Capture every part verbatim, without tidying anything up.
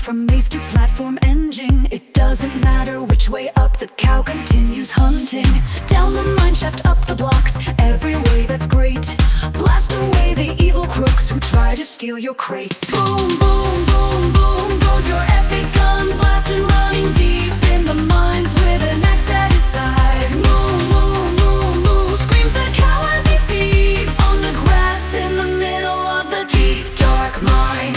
From maze to platform engine, it doesn't matter which way up. The cow continues hunting down the mine shaft, up the blocks, every way that's great. Blast away the evil crooks who try to steal your crates. Boom, boom, boom, boom goes your epic gun, blasting, running deep in the mines with an axe at his side. Moo, moo, moo, moo, screams the cow as he feeds on the grass in the middle of the deep dark mine.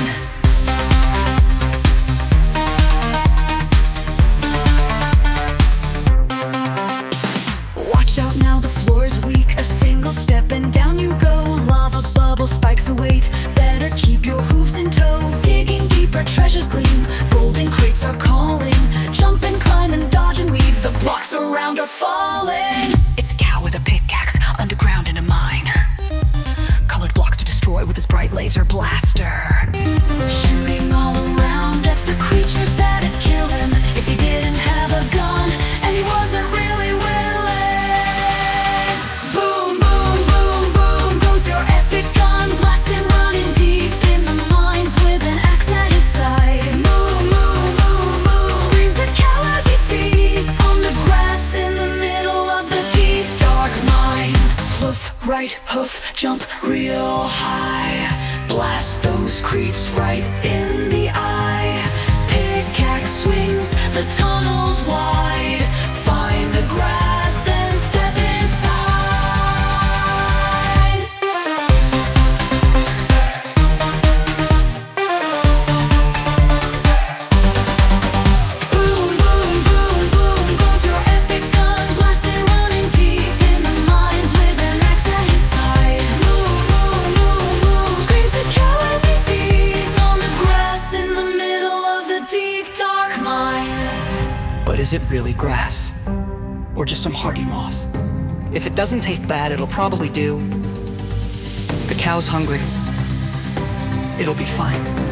Watch out now, the floor is weak. A single step and down you go. Lava bubble spikes await. Better keep your hooves in tow. Digging deeper, treasures gleam. Golden crates are calling. Jump and climb and dodge and weave. The blocks around are falling. It's a cow with a pickaxe, underground in a mine. Colored blocks to destroy with his bright laser blaster. Shooting all around at the creatures that'd kill him if he didn't have a gun and he wasn't really willing. Boom, boom, boom, boom goes your epic gun, blasting, running deep in the mines with an axe at his side. Moo, moo, moo, moo, screams the cow as he feeds on the grass in the middle of the deep dark mine. Hoof, right hoof, jump real high. Blast those creeps right in the eye. Pickaxe swings the tunnels wide. Find the grass, then step inside. Boom, boom, boom, boom goes your epic gun, blasting, running deep in the mines with an axe at his side. Moo, moo, moo, moo, screams the cow as he feeds on the grass in the middle of the deep dark mine. But is it really grass? Or just some hardy moss? If it doesn't taste bad, it'll probably do. The cow's hungry. It'll be fine.